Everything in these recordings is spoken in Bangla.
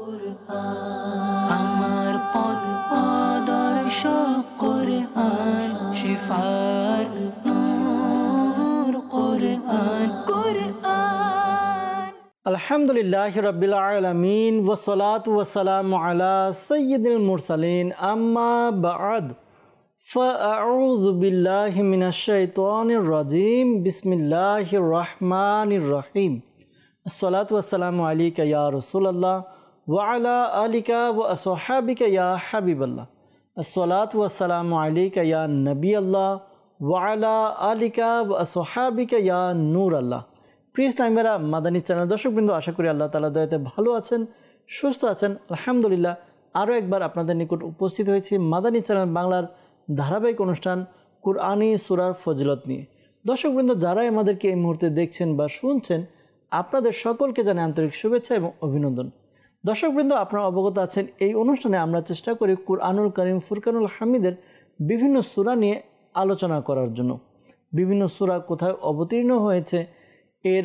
আমার পথ আদর্শ কোরআন, শিফার নূর কোরআন কোরআন। আলহামদুলিল্লাহি রাব্বিল আলামিন ওয়াসসালাতু ওয়াসসালামু আলা সাইয়্যিদিল মুরসালিন, আম্মা বা'দ। ফাআউযু বিল্লাহি মিনাশ শাইতানির রাজীম। বিসমিল্লাহির রাহমানির রহিম। আসসালাতু ওয়াসসালামু আলাইকা ইয়া রাসূলুল্লাহ ওয়া আলা আলিকা ওয়া আসহাবিকা ইয়া হাবিবাল্লাহ। আসসালাতু ওয়াসসালামু আলাইকা ইয়া নবিয়াল্লাহ ওয়া আলা আলিকা ওয়া আসহাবিকা ইয়া নূরাল্লাহ। প্রিয় ইসলামীরা, মাদানী চ্যানেল দর্শকবৃন্দ, আশা করি আল্লাহ তাআলা দয়াতে ভালো আছেন, সুস্থ আছেন। আলহামদুলিল্লাহ, আরও একবার আপনাদের নিকট উপস্থিত হয়েছি মাদানী চ্যানেল বাংলার ধারাবাহিক অনুষ্ঠান কুরআনী সূরার ফজিলত নিয়ে। দর্শকবৃন্দ, যারাই আমাদেরকে এই মুহূর্তে দেখছেন বা শুনছেন, আপনাদের সকলকে জানাই আন্তরিক শুভেচ্ছা এবং অভিনন্দন। দর্শকবৃন্দ, আপনারা অবগত আছেন, এই অনুষ্ঠানে আমরা চেষ্টা করি কুরআনুল কারীম ফুরকানুল হামিদের বিভিন্ন সূরা নিয়ে আলোচনা করার জন্য। বিভিন্ন সূরা কোথায় অবতীর্ণ হয়েছে, এর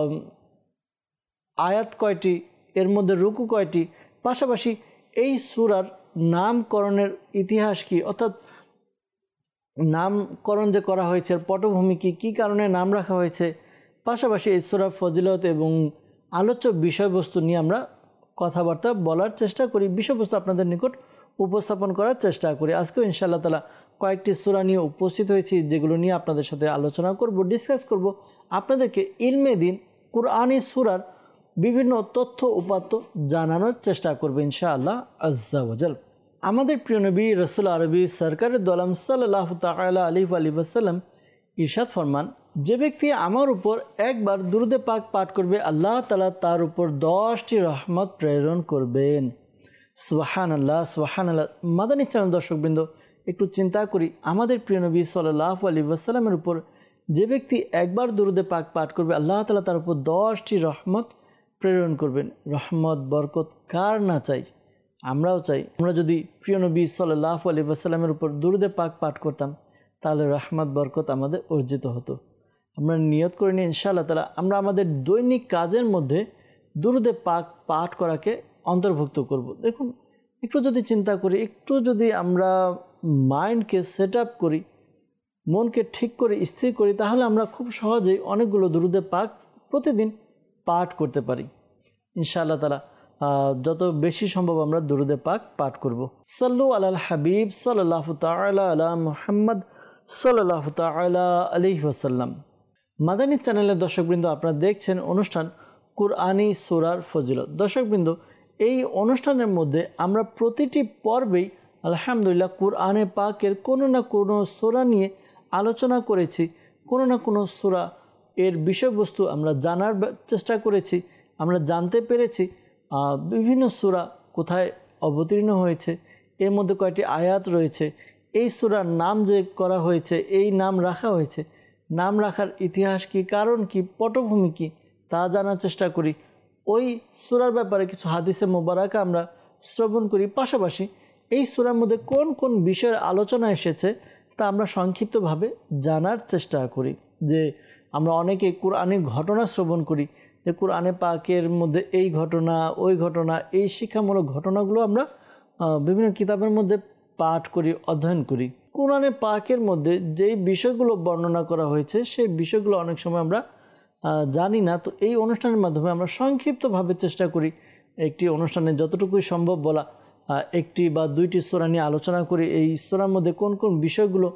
আয়াত কয়টি, এর মধ্যে রুকু কয়টি, পাশাপাশি এই সূরার নামকরণের ইতিহাস কি, অর্থাৎ নামকরণ যে করা হয়েছে পটভূমি কী কারণে নাম রাখা হয়েছে, পাশাপাশি এই সূরার ফজিলত এবং আলোচ্য বিষয়বস্তু নিয়ে আমরা কথাবার্তা বলার চেষ্টা করি, বিষয়বস্তু আপনাদের নিকট উপস্থাপন করার চেষ্টা করি। আজকেও ইনশাআল্লাহ তাআলা কয়েকটি সূরা নিয়ে উপস্থিত হয়েছি, যেগুলো নিয়ে আপনাদের সাথে আলোচনা করব, ডিসকাস করব, আপনাদেরকে ইলমে দিন কুরআনী সূরার বিভিন্ন তথ্য উপাত্ত জানানোর চেষ্টা করব ইনশাআল্লাহ আজ্জা ওয়াজাল। আমাদের প্রিয় নবী রাসূল আরবি সরকারের দোয়ালাম সাল্লাল্লাহু তাআলা আলাইহি ওয়া সাল্লাম ইরশাদ ফরমান, যে ব্যক্তি আমার উপর একবার দুরূদে পাক পাঠ করবে, আল্লাহ তাআলা তার উপর 10টি রহমত প্রেরণ করবেন। সুবহানাল্লাহ, সুবহানাল্লাহ। মাদানী চ্যানেল দর্শকবৃন্দ, একটু চিন্তা করি, আমাদের প্রিয় নবী সাল্লাল্লাহু আলাইহি ওয়াসাল্লামের উপর যে ব্যক্তি একবার দুরূদে পাক পাঠ করবে, আল্লাহ তাআলা তার উপর 10টি রহমত প্রেরণ করবেন। রহমত বরকত কার না চাই? আমরাও চাই। আমরা যদি প্রিয় নবী সাল্লাল্লাহু আলাইহি ওয়াসাল্লামের উপর দুরূদে পাক পাঠ করতাম, তাহলে রহমত বরকত আমাদের অর্জিত হতো। আমরা নিয়ত করে নিই ইনশাআল্লাহ তাআলা আমরা আমাদের দৈনিক কাজের মধ্যে দুরূদে পাক পাঠ করাকে অন্তর্ভুক্ত করব। দেখুন, একটু যদি চিন্তা করি, একটু যদি আমরা মাইন্ডকে সেট আপ করি, মনকে ঠিক করে স্থির করি, তাহলে আমরা খুব সহজেই অনেকগুলো দুরূদে পাক প্রতিদিন পাঠ করতে পারি ইনশাআল্লাহ তাআলা। যত বেশি সম্ভব আমরা দুরূদে পাক পাঠ করব। সাল্লু আলাল হাবিব সাল্লাল্লাহু তাআলা আলা মুহাম্মদ সাল্লাল্লাহু তাআলা আলাইহি ওয়াসাল্লাম। মাদানী চ্যানেলের দর্শকবৃন্দ, আপনারা দেখছেন অনুষ্ঠান কুরআনী সূরার ফজিলত। দর্শকবৃন্দ, এই অনুষ্ঠানের মধ্যে আমরা প্রতিটি পর্বেই আলহামদুলিল্লাহ কুরআনে পাকের কোনো না কোনো সূরা নিয়ে আলোচনা করেছি, কোনো না কোনো সূরা এর বিষয়বস্তু আমরা জানার চেষ্টা করেছি, আমরা জানতে পেরেছি বিভিন্ন সূরা কোথায় অবতীর্ণ হয়েছে, এর মধ্যে কয়টি আয়াত রয়েছে, এই সূরার নাম যে করা হয়েছে, এই নাম রাখা হয়েছে, নাম রাখার ইতিহাস কি, কারণ কি, পটভূমি কি, তা জানার চেষ্টা করি। ওই সূরার ব্যাপারে কিছু হাদিসে মোবারকা আমরা শ্রবণ করি। পাশাপাশি এই সূরার মধ্যে কোন কোন বিষয়ের আলোচনা এসেছে তা আমরা সংক্ষিপ্তভাবে জানার চেষ্টা করি। যে আমরা অনেকে কুরআনী ঘটনা শ্রবণ করি, যে কুরআনে পাকের মধ্যে এই ঘটনা, ওই ঘটনা, এই শিক্ষামূলক ঘটনাগুলো আমরা বিভিন্ন কিতাবের মধ্যে পাঠ করি, অধ্যয়ন করি। কুরআনে পাকের মধ্যে যেই বিষয়গুলো বর্ণনা করা হয়েছে, সেই বিষয়গুলো অনেক সময় আমরা জানি না। তো এই অনুষ্ঠানের মাধ্যমে আমরা সংক্ষিপ্তভাবে চেষ্টা করি একটি অনুষ্ঠানে যতটুকুই সম্ভব বলা, একটি বা দুইটি সূরা নিয়ে আলোচনা করি। এই সূরার মধ্যে কোন কোন বিষয়গুলো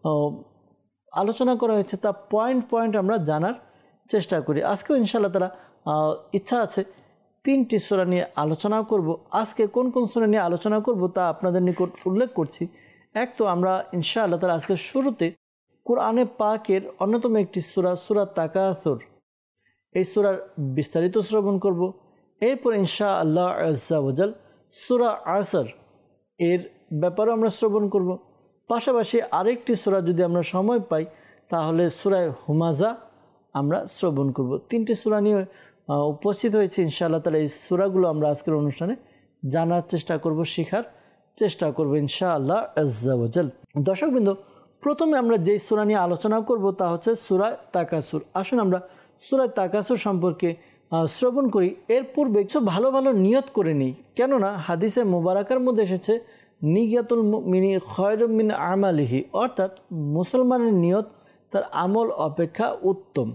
আলোচনা করা হয়েছে তা পয়েন্ট পয়েন্ট আমরা জানার চেষ্টা করি। আজকেও ইনশাআল্লাহ তাআলা ইচ্ছা আছে 3টি সূরা নিয়ে আলোচনা করব। আজকে কোন কোন সূরা নিয়ে আলোচনা করব তা আপনাদের নিকট উল্লেখ করছি। এক তো আমরা ইনশাআল্লাহ তাআলা আজকে শুরুতে কুরআনে পাকের অন্যতম একটি সূরা, সূরা তাকাসুর, এই সূরার বিস্তারিত শ্রবণ করব। এরপর ইনশাআল্লাহ আজ্জা ওয়াজাল সূরা আসর, এর ব্যাপারে আমরা শ্রবণ করব। পাশাপাশি আরেকটি সূরা যদি আমরা সময় পাই, তাহলে সূরা হুমাজা আমরা শ্রবণ করব। 3টি সূরা নিয়ে উপস্থিত হয়েছে ইনশাআল্লাহ তাআলা। এই সূরাগুলো আমরা আজকের অনুষ্ঠানে জানার চেষ্টা করব, শেখার চেষ্টা করব ইনশাআল্লাহ আজ্জা ওয়াজাল। দর্শকবৃন্দ, প্রথমে আমরা যেই সূরা নিয়ে আলোচনা করব তা হচ্ছে সূরা তাকাসুর। আসুন আমরা সূরা তাকাসুর সম্পর্কে শ্রবণ করি এর পূর্বে কিছু ভালো ভালো নিয়ত করে নিই। কেননা হাদিসে মুবারাকার মধ্যে এসেছে নিয়াতুল মুমিনি খায়রুম মিন আমালিহি, অর্থাৎ মুসলমানের নিয়ত তার আমল অপেক্ষা উত্তম।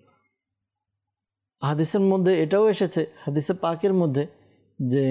হাদিসের মধ্যে এটাও এসেছে, হাদিসে পাকের মধ্যে, যে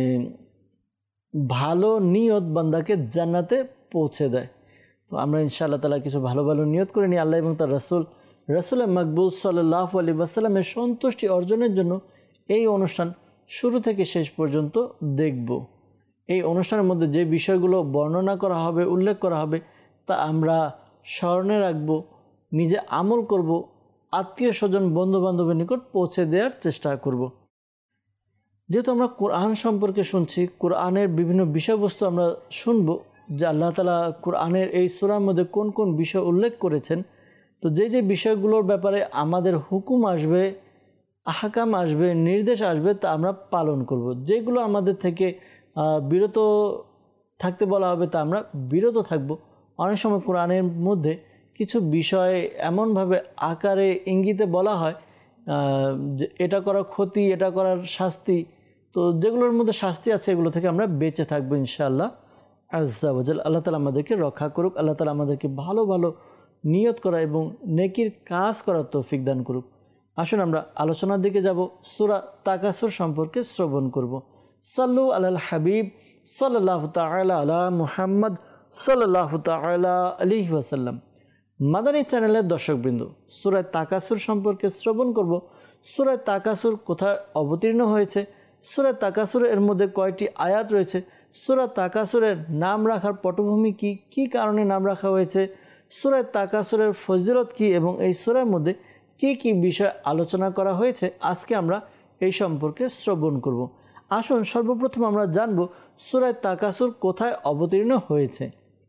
ভালো নিয়ত বান্দাকে জান্নাতে পৌঁছে দেয়। তো আমরা ইনশাআল্লাহ তাআলা কিছু ভালো ভালো নিয়ত করে নিই আল্লাহ এবং তার রাসূল মাকবুল সাল্লাল্লাহু আলাইহি ওয়াসাল্লামের সন্তুষ্টি অর্জনের জন্য এই অনুষ্ঠান শুরু থেকে শেষ পর্যন্ত দেখব। এই অনুষ্ঠানের মধ্যে যে বিষয়গুলো বর্ণনা করা হবে, উল্লেখ করা হবে, তা আমরা স্মরণে রাখব, নিজে আমল করব, আত্মীয় স্বজন বন্ধু বান্ধবের নিকট পৌঁছে দেওয়ার চেষ্টা করব। যেহেতু আমরা কোরআন সম্পর্কে শুনছি, কোরআনের বিভিন্ন বিষয়বস্তু আমরা শুনব যে আল্লাহ তাআলা কোরআনের এই সূরার মধ্যে কোন কোন বিষয় উল্লেখ করেছেন। তো যে যে বিষয়গুলোর ব্যাপারে আমাদের হুকুম আসবে, আহকাম আসবে, নির্দেশ আসবে, তা আমরা পালন করব। যেগুলো আমাদের থেকে বিরত থাকতে বলা হবে তা আমরা বিরত থাকব। অনেক সময় কোরআনের মধ্যে কিছু বিষয় এমনভাবে আকারে ইঙ্গিতে বলা হয় যে এটা করার ক্ষতি, এটা করার শাস্তি। তো যেগুলোর মধ্যে শাস্তি আছে এগুলো থেকে আমরা বেঁচে থাকবো ইনশাআল্লাহ আজ্জা ওয়াজাল। আল্লাহ তাআলা আমাদেরকে রক্ষা করুক, আল্লাহ তাআলা আমাদেরকে ভালো ভালো নিয়ত করা এবং নেকির কাজ করার তৌফিক দান করুক। আসুন আমরা আলোচনার দিকে যাব। সূরা তাকাসুর সম্পর্কে শ্রবণ করব। সাল্লু আলাল হাবিব সাল্লাল্লাহু তাআলা আলা মুহাম্মদ সাল্লাল্লাহু তাআলা আলাইহি ওয়াসাল্লাম। মাদানী চ্যানেলের দর্শকবৃন্দ, সূরা তাকাসুর সম্পর্কে শ্রবণ করব। সূরা তাকাসুর কোথায় অবতীর্ণ হয়েছে, সূরা তাকাসুরের মধ্যে কয়টি আয়াত রয়েছে, সূরা তাকাসুরের নাম রাখার পটভূমি কি, কি কারণে নাম রাখা হয়েছে, সূরা তাকাসুরের ফজিলত কি এবং এই সূরার মধ্যে কি কি বিষয় আলোচনা করা হয়েছে, আজকে আমরা এই সম্পর্কে শ্রবণ করব। আসুন সর্বপ্রথম আমরা জানব সূরা তাকাসুর কোথায় অবতীর্ণ হয়েছে।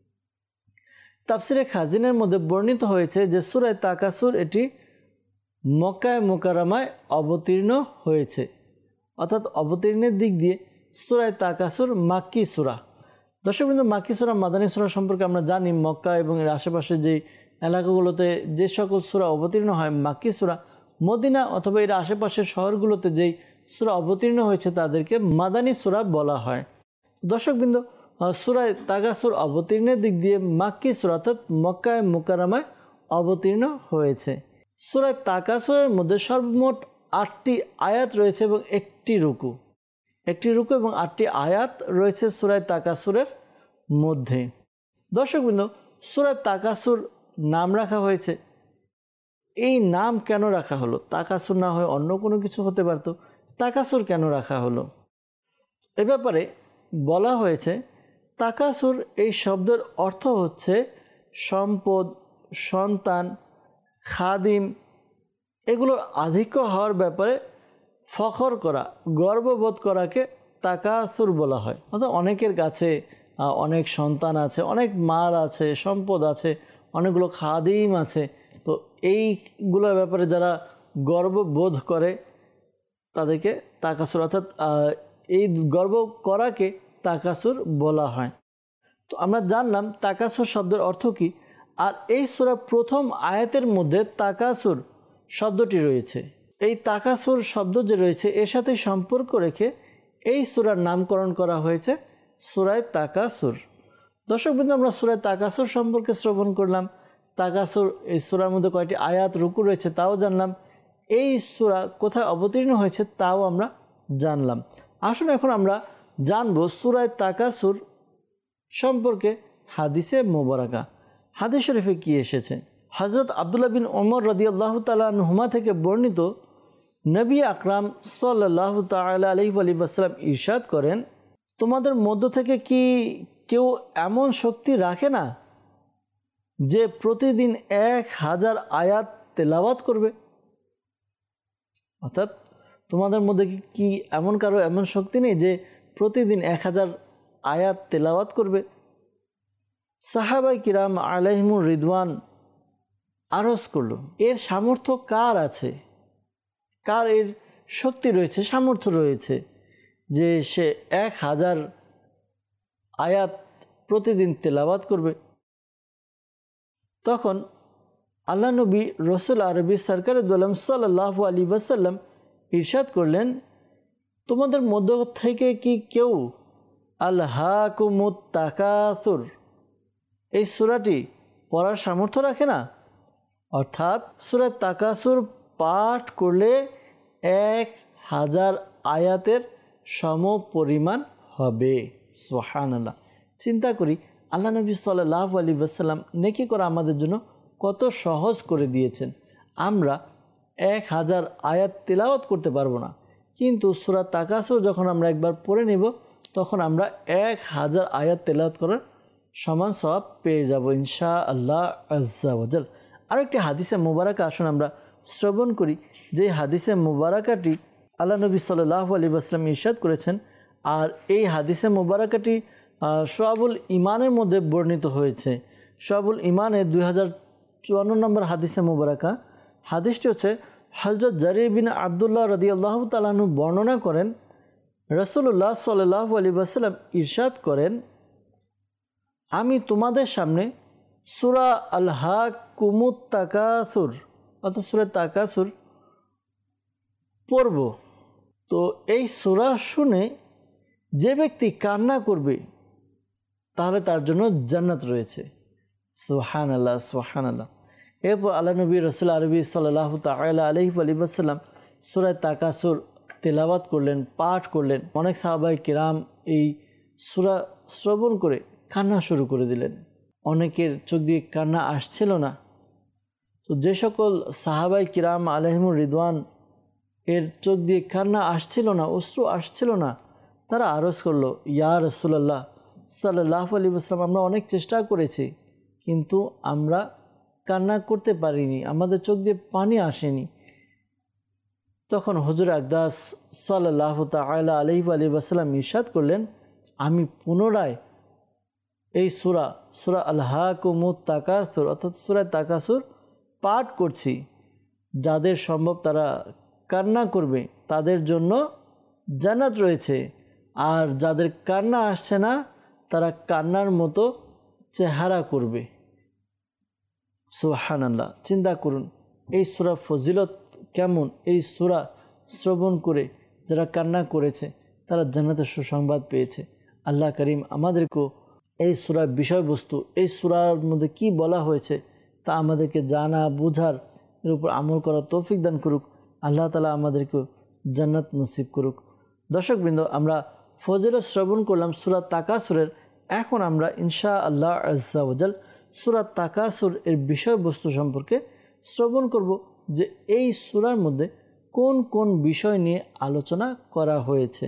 তাফসিরে খাজিনের মধ্যে বর্ণিত হয়েছে যে সূরা তাকাসুর এটি মক্কায়ে মুকাররমায় অবতীর্ণ হয়েছে, অর্থাৎ অবতীর্ণের দিক দিয়ে সূরা তাকাসুর মাক্কি সূরা। দর্শকবৃন্দ, মাক্কি সূরা মাদানী সূরা সম্পর্কে আমরা জানি। মক্কা এবং এর আশেপাশে যে এলাকাগুলোতে যে সকল সূরা অবতীর্ণ হয় মাক্কি সূরা, মদিনা অথবা এর আশেপাশের শহরগুলোতে যেই সূরা অবতীর্ণ হয়েছে তাদেরকে মাদানী সূরা বলা হয়। দর্শকবৃন্দ, সূরা তাকাসুর অবতীর্ণের দিক দিয়ে মাক্কি সূরা অর্থাৎ মক্কায়ে মুকাররমায় অবতীর্ণ হয়েছে। সূরা তাকাসুরের মধ্যে সর্বমোট 8টি আয়াত রয়েছে এবং একটি রুকু এবং 8টি আয়াত রয়েছে সূরা তাকাসুরের মধ্যে। দর্শকবৃন্দ, সূরা তাকাসুর নাম রাখা হয়েছে। এই নাম কেন রাখা হলো? তাকাসুর না হয় অন্য কোনো কিছু হতে পারত, তাকাসুর কেন রাখা হলো? এ ব্যাপারে বলা হয়েছে তাকাসুর এই শব্দের অর্থ হচ্ছে সম্পদ, সন্তান, খাদিম, এগুলোর আধিক্য হওয়ার ব্যাপারে ফখর করা, গর্ববোধ করাকে তাকাসুর বলা হয়। অর্থাৎ অনেকের কাছে অনেক সন্তান আছে, অনেক মাল আছে, সম্পদ আছে, অনেকগুলো খাদিম আছে। তো এইগুলোর ব্যাপারে যারা গর্ববোধ করে তাদেরকে তাকাসুর, অর্থাৎ এই গর্ব করাকে তাকাসুর বলা হয়। তো আমরা জানলাম তাকাসুর শব্দের অর্থ কী। আর এই সূরার প্রথম আয়াতের মধ্যে তাকাসুর শব্দটি রয়েছে। এই তাকাসুর শব্দ যে রয়েছে এর সাথে সম্পর্ক রেখে এই সূরার নামকরণ করা হয়েছে সূরা তাকাসুর। দর্শকবৃন্দ, আমরা সূরা তাকাসুর সম্পর্কে শ্রবণ করলাম। তাকাসুর এই সূরার মধ্যে কয়টি আয়াত রুকু রয়েছে তাও জানলাম। এই সূরা কোথায় অবতীর্ণ হয়েছে তাও আমরা জানলাম। আসুন এখন আমরা জানব সূরা তাকাসুর সম্পর্কে হাদিসে মুবারাকা। হাদিস শরীফে কি এসেছে? হযরত আব্দুল্লাহ বিন ওমর রাদিয়াল্লাহু তাআলা আনহুমা থেকে বর্ণিত, নবী আকরাম সাল্লাল্লাহু তাআলা আলাইহি ওয়াসাল্লাম ইরশাদ করেন, তোমাদের মধ্য থেকে কি কেউ এমন শক্তি রাখে না যে প্রতিদিন 1000 আয়াত তেলাওয়াত করবে? অর্থাৎ তোমাদের মধ্যে কি এমন কারো এমন শক্তি নেই যে প্রতিদিন 1000 আয়াত তেলাওয়াত করবে? সাহাবায়ে কিরাম আলাইহিমুর রিদওয়ান আরজ করলো, এর সামর্থ্য কার আছে, কার এর শক্তি রয়েছে, সামর্থ্য রয়েছে যে সে 1000 আয়াত প্রতিদিন তেলাওয়াত করবে? তখন আল্লাহ নবী রসুল আরবি সরকার দোলাম সাল্লাল্লাহু আলাইহি ওয়াসাল্লাম ইরশাদ করলেন, তোমাদের মধ্য থেকে কি কেউ আলহাকুমুত তাকাসুর এই সূরাটি পড়ার সামর্থ্য রাখে না? অর্থাৎ সূরা তাকাসুর পাঠ করলে 1000 আয়াতের সমপরিমাণ হবে। সুবহানাল্লাহ। চিন্তা করি আল্লাহ নবী সাল্লাল্লাহু আলাইহি ওয়াসাল্লাম নেকি করা আমাদের জন্য কত সহজ করে দিয়েছেন। আমরা 1000 আয়াত তিলাওয়াত করতে পারবো না, কিন্তু সূরা তাকাসুর যখন আমরা একবার পড়ে নেব তখন আমরা 1000 আয়াত তিলাওয়াত করার সমান সওয়াব পেয়ে যাব ইনশাআল্লাহ আজ্জা ওয়াজাল। আরেকটি হাদিসে মুবারাকা আসুন আমরা শ্রবণ করি, যে হাদিসে মুবারাকাটি আল্লাহ নবী সাল্লাল্লাহু আলাইহি ওয়াসাল্লাম ইরশাদ করেছেন। আর এই হাদিসে মুবারাকাটি শুআবুল ঈমানের মধ্যে বর্ণিত হয়েছে। শুআবুল ঈমানে 2054 নম্বর হাদিসে মুবারাকা। হাদিসটি হচ্ছে হযরত জারির বিন আব্দুল্লাহ রাদিয়াল্লাহু তাআলা আনহু বর্ণনা করেন, রাসূলুল্লাহ সাল্লাল্লাহু আলাইহি ওয়াসাল্লাম ইরশাদ করেন, আমি তোমাদের সামনে সূরা আল-হাকুমুত তাকাসুর অর্থাৎ সূরা তাকাসুর পড়ব। তো এই সূরা শুনে যে ব্যক্তি কান্না করবে তাহলে তার জন্য জান্নাত রয়েছে। সুবহানাল্লাহ, সুবহানাল্লাহ। এরপর আল্লাহ নবী রাসূল আরবি সাল্লাল্লাহু তাআলা আলাইহি ওয়া সাল্লাম সূরা তাকাসুর তেলাওয়াত করলেন, পাঠ করলেন। অনেক সাহাবায়ে কিরাম এই সূরা শ্রবণ করে কান্না শুরু করে দিলেন। অনেকের চোখ দিয়ে কান্না আসছিল না। তো যে সকল সাহাবায়ে কিরাম আলাইহিমুর রিদওয়ান এর চোখ দিয়ে কান্না আসছিল না, অশ্রু আসছিল না, তারা আরজ করলো, ইয়া রাসূলুল্লাহ সাল্লাল্লাহু আলাইহি ওয়াসাল্লাম, আমরা অনেক চেষ্টা করেছি কিন্তু আমরা কান্না করতে পারিনি, আমাদের চোখ দিয়ে পানি আসেনি। তখন হুজুর আকদাস সাল্লাল্লাহু তাআলা আলাইহি ওয়াসাল্লাম ইরশাদ করলেন, আমি পুনরায় এই সূরা আল-হাকুমুত তাকাসুর অর্থাৎ সূরা তাকাসুর পাঠ করছি। যাদের সম্ভব তারা কান্না করবে, তাদের জন্য জান্নাত রয়েছে। আর যাদের কান্না আসছে না তারা কান্নার মতো চেহারা করবে। সুবহানাল্লাহ। চিন্তা করুন এই সূরা ফজিলত কেমন। এই সূরা শ্রবণ করে যারা কান্না করেছে তারা জান্নাতের সুসংবাদ পেয়েছে। আল্লাহ করিম আমাদেরকেও এই সূরার বিষয়বস্তু, এই সূরার মধ্যে কি বলা হয়েছে তা আমাদেরকে জানা, বুঝার, এর উপর আমল করার তৌফিক দান করুক। আল্লাহ তাআলা আমাদেরকে জান্নাত নসিব করুক। দর্শকবৃন্দ, আমরা ফজিলত শ্রবণ করলাম সূরা তাকাসুরের। এখন আমরা ইনশাআল্লাহ আজ্জা ওয়াজাল সূরা তাকাসুর এর বিষয়বস্তু সম্পর্কে শ্রবণ করব, যে এই সূরার মধ্যে কোন কোন বিষয় নিয়ে আলোচনা করা হয়েছে।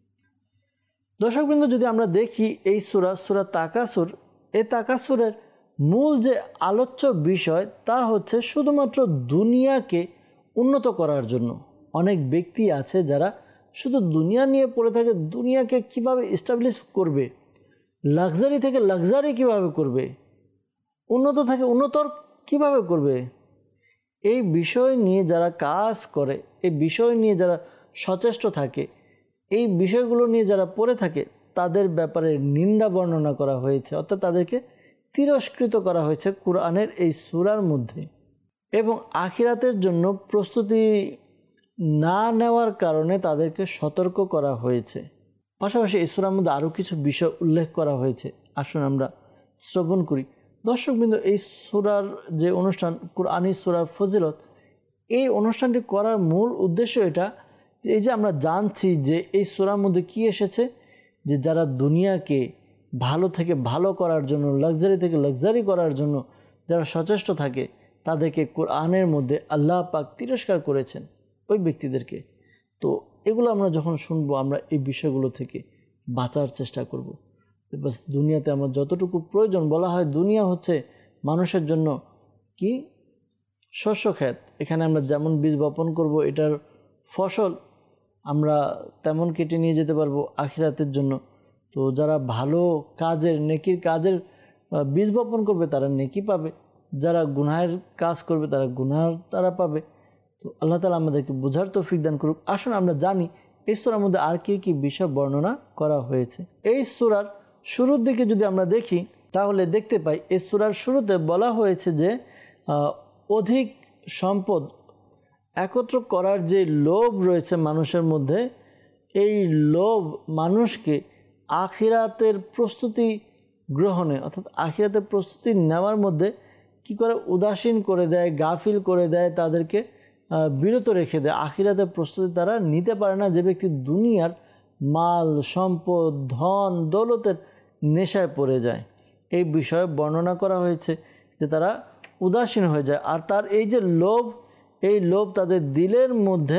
দর্শকবৃন্দ, যদি আমরা দেখি এই সূরা তাকাসুর, এই তাকাসুরের মূল যে আলোচ্য বিষয় তা হচ্ছে শুধুমাত্র দুনিয়াকে উন্নত করার জন্য। অনেক ব্যক্তি আছে যারা শুধু দুনিয়া নিয়ে পড়ে থাকে, দুনিয়াকে কিভাবে এস্টাবলিশ করবে, লাক্সারি থেকে লাক্সারি কিভাবে করবে, উন্নত থেকে উন্নতর কিভাবে করবে, এই বিষয় নিয়ে যারা কাজ করে, এই বিষয় নিয়ে যারা সচেষ্ট থাকে, এই বিষয়গুলো নিয়ে যারা পড়ে থাকে তাদের ব্যাপারে নিন্দা বর্ণনা করা হয়েছে, অর্থাৎ তাদেরকে তিরস্কৃত করা হয়েছে কুরআনের এই সূরার মধ্যে। এবং আখিরাতের জন্য প্রস্তুতি না নেওয়ার কারণে তাদেরকে সতর্ক করা হয়েছে। পাশাপাশি এই সূরার মধ্যে আরও কিছু বিষয় উল্লেখ করা হয়েছে, আসুন আমরা শ্রবণ করি। দর্শকবৃন্দ, এই সূরার যে অনুষ্ঠান কুরআনী সূরা ফজিলত, এই অনুষ্ঠানটি করার মূল উদ্দেশ্য এটা যে এই যে আমরা জানছি যে এই সূরার মধ্যে কি এসেছে, যে যারা দুনিয়াকে ভালো থেকে ভালো করার জন্য, লাক্সারি থেকে লাক্সারি করার জন্য যারা সচেষ্ট থাকে তাদেরকে কোরআনের মধ্যে আল্লাহ পাক তিরস্কার করেছেন, ওই ব্যক্তিদেরকে। তো এগুলো আমরা যখন শুনবো আমরা এই বিষয়গুলো থেকে বাঁচার চেষ্টা করব। বাস দুনিয়াতে আমার যতটুকু প্রয়োজন, বলা হয় দুনিয়া হচ্ছে মানুষের জন্য কি শস্য ক্ষেত, এখানে আমরা যেমন বীজ বপন করব এটার ফসল আমরা তেমন কেটে নিয়ে যেতে পারবো আখিরাতের জন্য। তো যারা ভালো কাজের, নেকির কাজের বীজ বপন করবে তারা নেকি পাবে, যারা গুনাহের কাজ করবে তারা গুনাহ তারা পাবে। তো আল্লাহ তাআলা আমাদেরকে বোঝার তৌফিক দান করুক। আসুন আমরা জানি এই সূরার মধ্যে আর কি কি বিষয় বর্ণনা করা হয়েছে। এই সূরার শুরুর দিকে যদি আমরা দেখি তাহলে দেখতে পাই এই সূরার শুরুতে বলা হয়েছে যে অধিক সম্পদ একত্র করার যে লোভ রয়েছে মানুষের মধ্যে, এই লোভ মানুষকে আখিরাতের প্রস্তুতি গ্রহণে অর্থাৎ আখিরাতের প্রস্তুতি নেওয়ার মধ্যে কি করে উদাসীন করে দেয়, গাফিল করে দেয়, তাদেরকে বিরত রেখে দেয়। আখিরাতের প্রস্তুতি তারা নিতে পারে না। যে ব্যক্তি দুনিয়ার মাল সম্পদ ধন দৌলতের নেশায় পড়ে যায়, এই বিষয়ে বর্ণনা করা হয়েছে যে তারা উদাসীন হয়ে যায়। আর তার এই যে লোভ, এই লোভ তাদের দিলের মধ্যে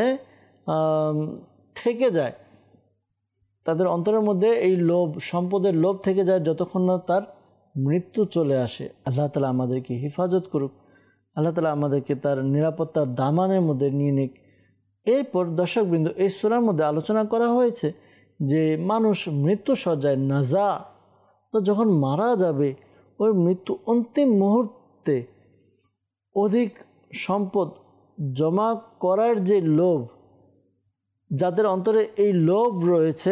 থেকে যায়, তাদের অন্তরের মধ্যে এই লোভ, সম্পদের লোভ থেকে যায় যতক্ষণ না তার মৃত্যু চলে আসে। আল্লাহ তাআলা আমাদেরকে হেফাজত করুক, আল্লাহ তাআলা আমাদেরকে তার নিরাপত্তার দামানের মধ্যে নিয়ে নিক। এরপর দর্শকবৃন্দ, এই সূরার মধ্যে আলোচনা করা হয়েছে যে মানুষ মৃত্যু সজ্জায় নাজা, তো যখন মারা যাবে ওই মৃত্যু অন্তিম মুহূর্তে অধিক সম্পদ জমা করার যে লোভ, যাদের অন্তরে এই লোভ রয়েছে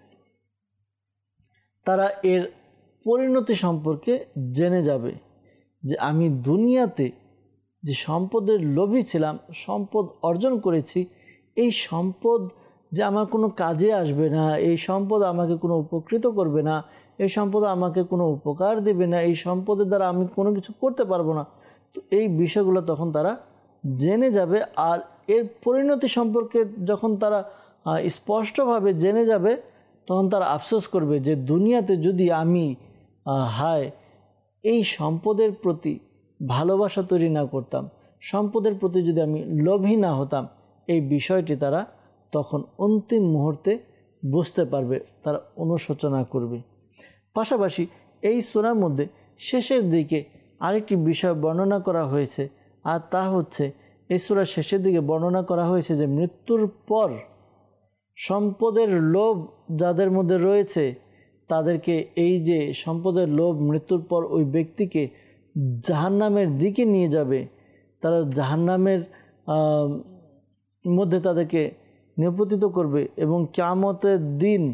তারা এর পরিণতি সম্পর্কে জেনে যাবে যে আমি দুনিয়াতে যে সম্পদের লোভী ছিলাম, সম্পদ অর্জন করেছি, এই সম্পদ যে আমার কোনো কাজে আসবে না, এই সম্পদ আমাকে কোনো উপকৃত করবে না, এই সম্পদ আমাকে কোনো উপকার দেবে না, এই সম্পদের দ্বারা আমি কোনো কিছু করতে পারবো না। তো এই বিষয়গুলো তখন তারা জেনে যাবে। আর এর পরিণতি সম্পর্কে যখন তারা স্পষ্টভাবে জেনে যাবে তখন তারা আফসোস করবে যে দুনিয়াতে যদি আমি এই সম্পদের প্রতি ভালোবাসা তৈরি না করতাম, সম্পদের প্রতি যদি আমি লোভী না হতাম, এই বিষয়টি তারা তখন অন্তিম মুহূর্তে বুঝতে পারবে, তারা অনুশোচনা করবে। পাশাপাশি এই সূরার মধ্যে শেষের দিকে আরেকটি বিষয় বর্ণনা করা হয়েছে, আর তা হচ্ছে এই সূরার শেষের দিকে বর্ণনা করা হয়েছে যে মৃত্যুর পর সম্পদের লোভ যাদের মধ্যে রয়েছে তাদেরকে এই যে সম্পদের লোভ মৃত্যুর পর ওই ব্যক্তিকে জাহান্নামের দিকে নিয়ে যাবে, তারা জাহান্নামের মধ্যে তাদেরকে নিপতিত করবে এবং কিয়ামতের দিন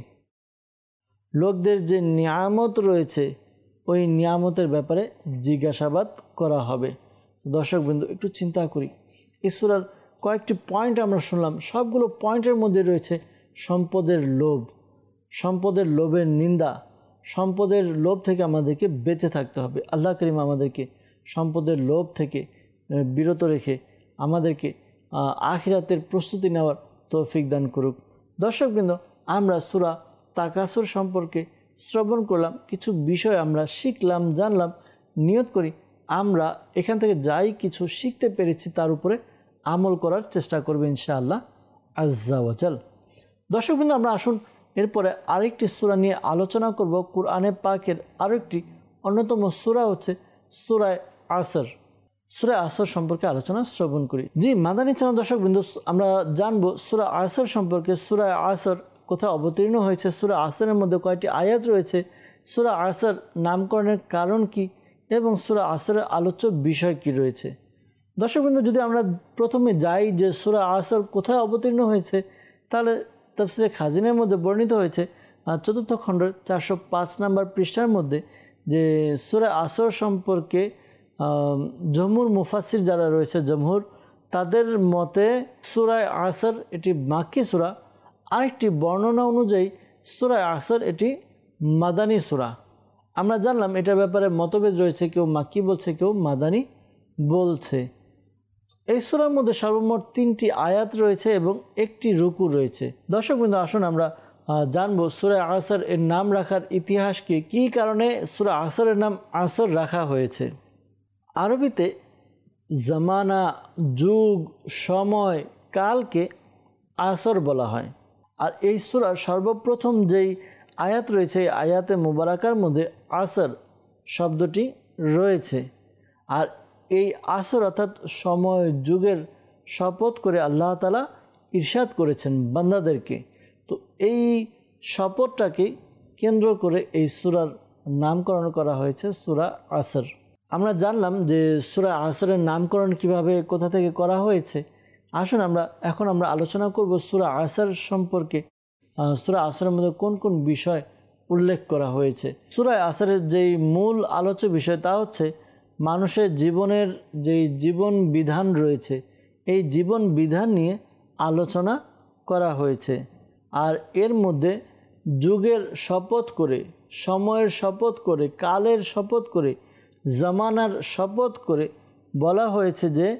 লোকদের যে নিয়ামত রয়েছে ওই নিয়ামতের ব্যাপারে জিজ্ঞাসাবাদ করা হবে। দর্শকবৃন্দ, একটু চিন্তা করি, এই সূরার কয়েকটি পয়েন্ট আমরা শুনলাম, সবগুলো পয়েন্টের মধ্যে রয়েছে সম্পদের লোভ, সম্পদের লোভের নিন্দা, সম্পদের লোভ থেকে আমাদেরকে বেঁচে থাকতে হবে। আল্লাহ করিম আমাদেরকে সম্পদের লোভ থেকে বিরত রেখে আমাদেরকে আখিরাতের প্রস্তুতি নেওয়ার তৌফিক দান করুক। দর্শকবৃন্দ, আমরা সূরা তাকাসুর সম্পর্কে শ্রবণ করলাম, কিছু বিষয় আমরা শিখলাম, জানলাম। নিয়ত করি আমরা এখান থেকে যাই কিছু শিখতে পেরেছি তার উপরে আমল করার চেষ্টা করব ইনশাআল্লাহ আজ্জা ওয়াজাল। দর্শকবৃন্দ, আমরা আসুন এরপরে আরেকটি সূরা নিয়ে আলোচনা করব। কুরআনে পাকের আরেকটি অন্যতম সূরা হচ্ছে সূরা আসর। সূরা আসর সম্পর্কে আলোচনা শ্রবণ করি। জি মাদানী চ্যানেল দর্শকবৃন্দ, আমরা জানবো সূরা আসর সম্পর্কে। সূরা আসর কোথায় অবতীর্ণ হয়েছে, সূরা আসরের মধ্যে কয়টি আয়াত রয়েছে, সূরা আসর নামকরণের কারণ কি এবং সূরা আসরের আলোচ্য বিষয় কি রয়েছে। দর্শকবৃন্দ, যদি আমরা প্রথমে যাই যে সূরা আসর কোথায় অবতীর্ণ হয়েছে, তাহলে তাফসীরে খাজিনের মধ্যে বর্ণিত হয়েছে 4th খণ্ডের 405 নম্বর পৃষ্ঠার মধ্যে যে সূরা আসর সম্পর্কে জমহুর মুফাসসির যারা রয়েছে, জমহুর, তাদের মতে সূরা আসর এটি মাক্কি সূরা। আরেকটি বর্ণনা অনুযায়ী সূরা আসর এটি মাদানী সূরা। আমরা জানলাম এটার ব্যাপারে মতভেদ রয়েছে, কেউ মাক্কি বলছে, কেউ মাদানী বলছে। এই সূরার মধ্যে সর্বমোট 3টি আয়াত রয়েছে এবং একটি রুকু রয়েছে। দর্শকবৃন্দ, আসুন আমরা জানবো সূরা আসর এর নাম রাখার ইতিহাস কী কারণে সূরা আসরের নাম আসর রাখা হয়েছে। আরবিতে জামানা, যুগ, সময়, কালকে আসর বলা হয়। আর এই সূরার সর্বপ্রথম যেই আয়াত রয়েছে, এই আয়াতে মুবারাকার মধ্যে আসর শব্দটি রয়েছে। আর এই আসর অর্থাৎ সময়, যুগের শপথ করে আল্লাহ তাআলা ইরশাদ করেছেন বান্দাদেরকে। তো এই শপথটাকে কেন্দ্র করে এই সূরার নামকরণ করা হয়েছে সূরা আসর। আমরা জানলাম যে সূরা আসরের নামকরণ কিভাবে, কোথা থেকে করা হয়েছে। আসুন এখন আমরা আলোচনা করব সূরা আসর সম্পর্কে। সূরা আসরের মধ্যে কোন কোন বিষয় উল্লেখ করা হয়েছে। সূরা আসরের যেই মূল আলোচ্য বিষয় তা হচ্ছে মানুষের জীবনের যেই জীবন বিধান রয়েছে, এই জীবন বিধান নিয়ে আলোচনা করা হয়েছে। আর এর মধ্যে যুগের শপথ করে, সময়ের শপথ করে, কালের শপথ করে, জামানার শপথ করে বলা হয়েছে যে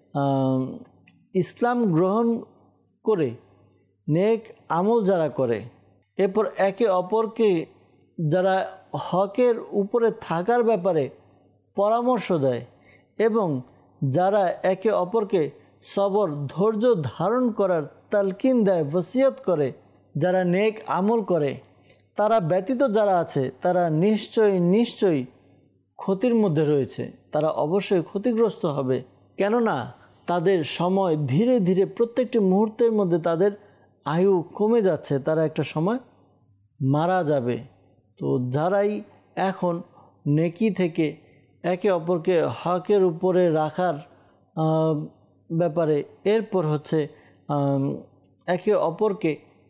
ইসলাম গ্রহণ করে নেক আমল যারা করে, এরপর একে অপরকে যারা হকের উপরে থাকার ব্যাপারে পরামর্শ দেয় এবং যারা একে অপরকে সবর ধৈর্য ধারণ করার তালকিন দেয়, ওসিয়ত করে, যারা নেক আমল করে, তারা ব্যতীত যারা আছে তারা নিশ্চয়ই ক্ষতির মধ্যে রয়েছে। তারা অবশ্যই ক্ষতিগ্রস্ত হবে, কেননা তাদের সময় ধীরে ধীরে প্রত্যেকটি মুহূর্তের মধ্যে তাদের আয়ু কমে যাচ্ছে, তারা একটা সময় মারা যাবে। তো যারাই এখন নেকি থেকে একে অপরকে হকের উপরে রাখার ব্যাপারে, এরপর হচ্ছে একে অপরকে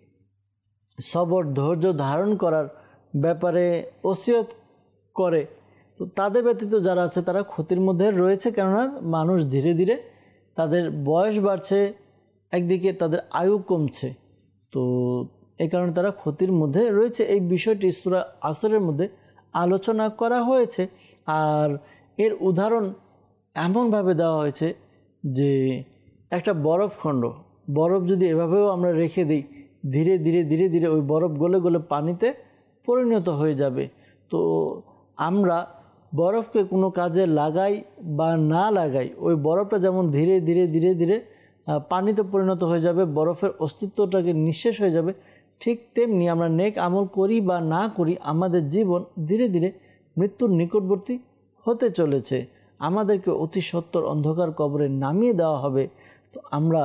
সবর ধৈর্য ধারণ করার ব্যাপারে ওসিয়ত করে, তো তাদের ব্যতীত যারা আছে তারা ক্ষতির মধ্যে রয়েছে। কেননা মানুষ ধীরে ধীরে তাদের বয়স বাড়ছে, একদিকে তাদের আয়ু কমছে, তো এই কারণে তারা ক্ষতির মধ্যে রয়েছে। এই বিষয়টি সূরা আসরের মধ্যে আলোচনা করা হয়েছে। আর এর উদাহরণ এমনভাবে দেওয়া হয়েছে যে একটা বরফখণ্ড, বরফ যদি এভাবেও আমরা রেখে দিই, ধীরে ধীরে ধীরে ধীরে ওই বরফ গলে গলে পানিতে পরিণত হয়ে যাবে। তো আমরা বরফকে কোনো কাজে লাগাই বা না লাগাই, ওই বরফটা যেমন ধীরে ধীরে ধীরে ধীরে পানিতে পরিণত হয়ে যাবে, বরফের অস্তিত্বটাকে নিঃশেষ হয়ে যাবে, ঠিক তেমনি আমরা নেক আমল করি বা না করি, আমাদের জীবন ধীরে ধীরে মৃত্যুর নিকটবর্তী হতে চলেছে। আমাদেরকে অতি সত্বর অন্ধকার কবরে নামিয়ে দেওয়া হবে। তো আমরা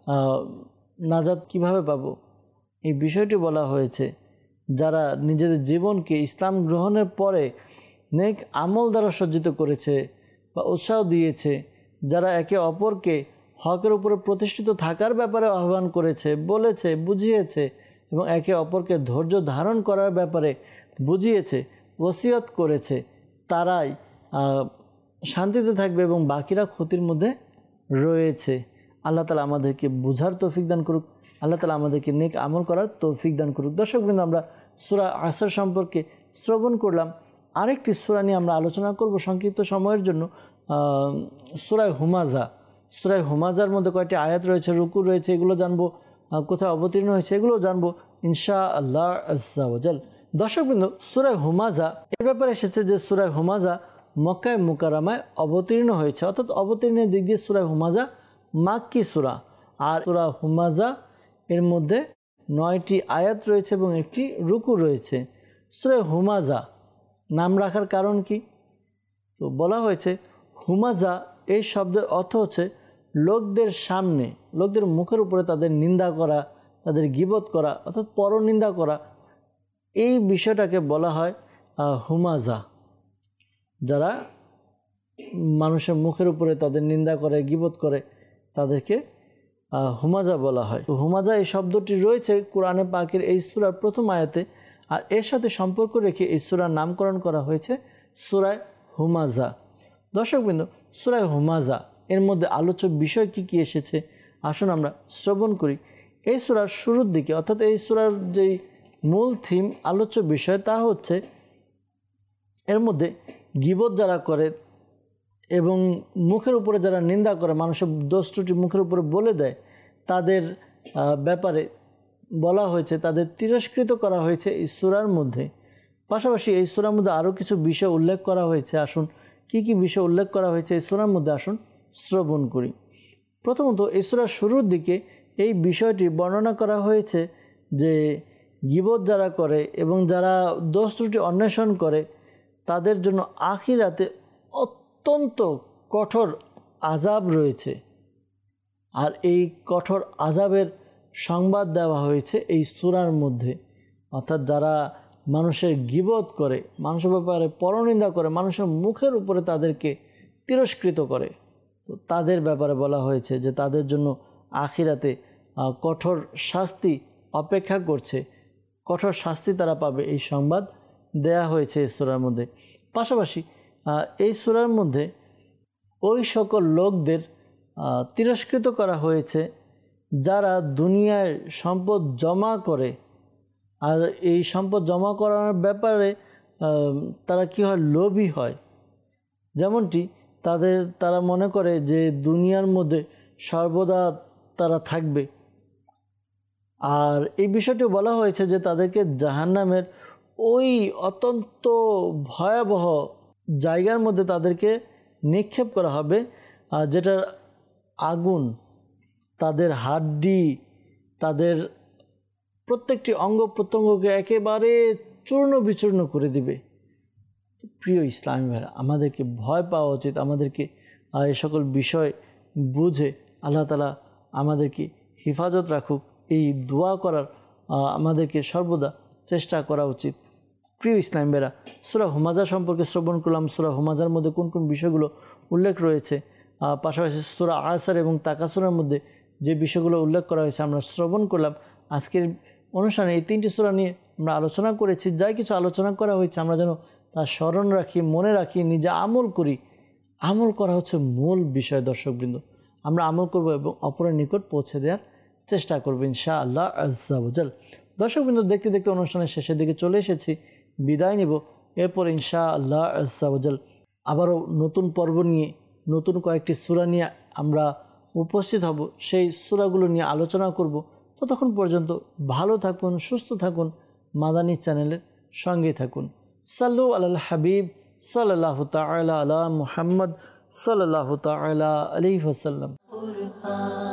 নাজাত কিভাবে পাব, এই বিষয়টি বলা হয়েছে। যারা নিজেদের জীবনকে ইসলাম গ্রহণের পরে নেক আমল দ্বারা সজ্জিত করেছে বা উৎসাহ দিয়েছে, যারা একে অপরকে হকের উপরে প্রতিষ্ঠিত থাকার ব্যাপারে আহ্বান করেছে, বলেছে, বুঝিয়েছে এবং একে অপরকে ধৈর্য ধারণ করার ব্যাপারে বুঝিয়েছে, ওসিয়ত করেছে, তারাই শান্তিতে থাকবে এবং বাকিরা ক্ষতির মধ্যে রয়েছে। আল্লাহ তাআলা আমাদেরকে বুঝার তৌফিক দান করুক, আল্লাহ তাআলা আমাদেরকে নেক আমল করার তৌফিক দান করুক। দর্শকবৃন্দ, আমরা সূরা আসর সম্পর্কে শ্রবণ করলাম। আরেকটি সূরা নিয়ে আমরা আলোচনা করব সংক্ষিপ্ত সময়ের জন্য, সূরা হুমাযা। সূরা হুমাযার মধ্যে কয়েকটি আয়াত রয়েছে, রুকু রয়েছে, এগুলো জানবো, কোথায় অবতীর্ণ হয়েছে এগুলো জানবো ইনশাআল্লাহ আযজা ওয়া জাল। দর্শকবৃন্দ, সূরা হুমাযা এর ব্যাপারে এসেছে যে সূরা হুমাযা মক্কায় মুকাররমায় অবতীর্ণ হয়েছে, অর্থাৎ অবতীর্ণের দিক দিয়ে সূরা হুমাযা মাক্কি সূরা। আর সূরা হুমাযা এর মধ্যে 9টি আয়াত রয়েছে এবং একটি রুকু রয়েছে। সূরা হুমাযা নাম রাখার কারণ কি? তো বলা হয়েছে হুমাযা এই শব্দের অর্থ হচ্ছে লোকদের সামনে, লোকদের মুখের উপরে তাদের নিন্দা করা, তাদের গীবত করা, অর্থাৎ পরনিন্দা করা, এই বিষয়টাকে বলা হয় হুমাযা। যারা মানুষের মুখের উপরে তাদের নিন্দা করে, গীবত করে, তাদেরকে হুমাযা বলা হয়। তো হুমাযা এই শব্দটি রয়েছে কোরআনে পাকের এই সূরার প্রথম আয়াতে, আর এর সাথে সম্পর্ক রেখে এই সূরার নামকরণ করা হয়েছে সূরা হুমাযা। দর্শকবৃন্দ, সূরা হুমাযা এর মধ্যে আলোচ্য বিষয় কি কি এসেছে আসুন আমরা শ্রবণ করি। এই সূরার শুরুর দিকে, অর্থাৎ এই সূরার যেই মূল থিম, আলোচ্য বিষয়, তা হচ্ছে এর মধ্যে গীবত যারা করে এবং মুখের উপরে যারা নিন্দা করে, মানুষের দোষ ত্রুটি মুখের উপরে বলে দেয়, তাদের ব্যাপারে বলা হয়েছে, তাদের তিরস্কৃত করা হয়েছে এই সূরার মধ্যে। পাশাপাশি এই সূরার মধ্যে আরও কিছু বিষয় উল্লেখ করা হয়েছে। আসুন কি কি বিষয় উল্লেখ করা হয়েছে এই সূরার মধ্যে আসুন শ্রবণ করি। প্রথমত, এই সূরার শুরুর দিকে এই বিষয়টি বর্ণনা করা হয়েছে যে গীবত যারা করে এবং যারা দোষ ত্রুটি অন্বেষণ করে, তাদের জন্য আখিরাতে অত্যন্ত কঠোর আযাব রয়েছে। আর এই কঠোর আযাবের সংবাদ দেওয়া হয়েছে এই সূরার মধ্যে। অর্থাৎ যারা মানুষের গীবত করে, মানুষের ব্যাপারে পরনিন্দা করে, মানুষের মুখের উপরে তাদেরকে তিরস্কৃত করে, তো তাদের ব্যাপারে বলা হয়েছে যে তাদের জন্য আখিরাতে কঠোর শাস্তি অপেক্ষা করছে, কঠোর শাস্তি তারা পাবে, এই সংবাদ দেয়া হয়েছে এই সূরার মধ্যে। পাশাপাশি এই সূরার মধ্যে ওই সকল লোকদের তিরস্কৃত করা হয়েছে যারা দুনিয়ায় সম্পদ জমা করে, আর এই সম্পদ জমা করার ব্যাপারে তারা কী হয়, লোভী হয়। যেমনটি তারা মনে করে যে দুনিয়ার মধ্যে সর্বদা তারা থাকবে। আর এই বিষয়টি বলা হয়েছে যে তাদেরকে জাহান্নামের ওই অত্যন্ত ভয়াবহ জায়গার মধ্যে তাদেরকে নিক্ষেপ করা হবে, যেটার আগুন তাদের হাড্ডি, তাদের প্রত্যেকটি অঙ্গ প্রত্যঙ্গকে একেবারে চূর্ণ বিচূর্ণ করে দিবে। প্রিয় ইসলামী ভাইরা, আমাদেরকে ভয় পাওয়া উচিত। আমাদেরকে এই সকল বিষয় বুঝে আল্লাহ তাআলা আমাদেরকে হেফাজত রাখুক, এই দোয়া করার আমাদেরকে সর্বদা চেষ্টা করা উচিত। প্রিয় ইসলামী ভাইরা, সূরা হুমাযা সম্পর্কে শ্রবণ করলাম। সূরা হুমাযার মধ্যে কোন কোন বিষয়গুলো উল্লেখ রয়েছে, পাশাপাশি সূরা আসার এবং তাকাসুরের মধ্যে যে বিষয়গুলো উল্লেখ করা হয়েছে আমরা শ্রবণ করলাম। আজকের অনুষ্ঠানে এই 3টি সূরা নিয়ে আমরা আলোচনা করেছি। যাই কিছু আলোচনা করা হয়েছে আমরা যেন তা স্মরণ রাখি, মনে রাখি, নিজে আমল করি। আমল করা হচ্ছে মূল বিষয়। দর্শকবৃন্দ, আমরা আমল করব এবং অপরের নিকট পৌঁছে দেওয়ার চেষ্টা করব ইনশাআল্লাহ আজ্জা ওয়াজাল। দর্শকবৃন্দ, দেখতে দেখতে অনুষ্ঠানের শেষের দিকে চলে এসেছি, বিদায় নেব। এরপর ইনশাআল্লাহ আজ্জা ওয়াজাল আবারও নতুন পর্ব নিয়ে, নতুন কয়েকটি সূরা নিয়ে আমরা উপস্থিত হব। সেই সূরাগুলো নিয়ে আলোচনা করব। ততক্ষণ পর্যন্ত ভালো থাকুন, সুস্থ থাকুন, মাদানী চ্যানেলের সঙ্গে থাকুন। সাল্লু আলাল হাবিব সাল্লাল্লাহু তাআলা আলা মুহাম্মদ সাল্লাল্লাহু তাআলা আলাইহি ওয়াসাল্লাম।